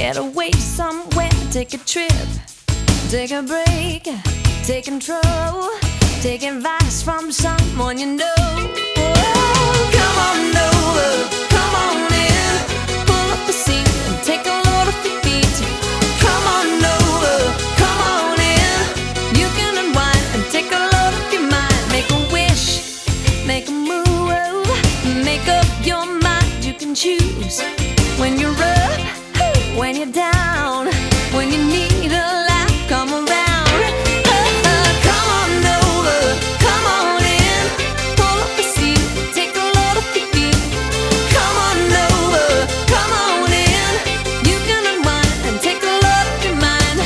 Get away somewhere, take a trip, take a break, take control, take advice from someone you know. Oh, come on over, come on in, pull up the seat and take a load off your feet. Come on over, come on in, you can unwind and take a load off your mind. Make a wish, make a move, make up your mind. You can choose when you're up, when you're down, when you need a laugh, come around. Come on over, come on in, pull up a seat, take a load off your feet. Come on over, come on in, you can unwind and take a load off your mind.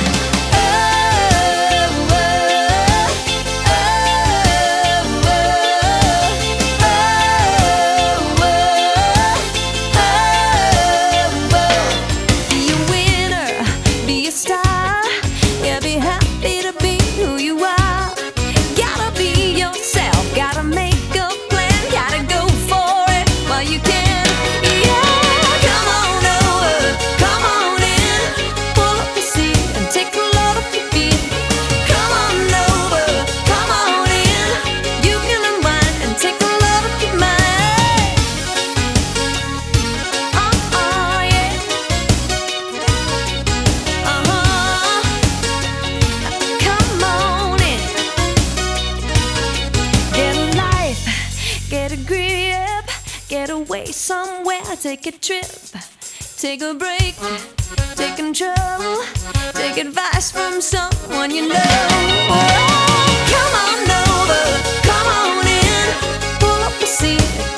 Be a winner, be a star, yeah, be happy to be who you are. Gotta be yourself, gotta make a plan, gotta go for it while you can. Yeah, come on over, come on in, pull up the seat and take a load off your feet. Come on over, come on in, you can unwind and take a load off your mind. Yeah. Come on in. Get a life, get a grip, get away somewhere, take a trip, take a break, take control, take advice from someone you know. Oh, come on over, come on in, pull up a seat.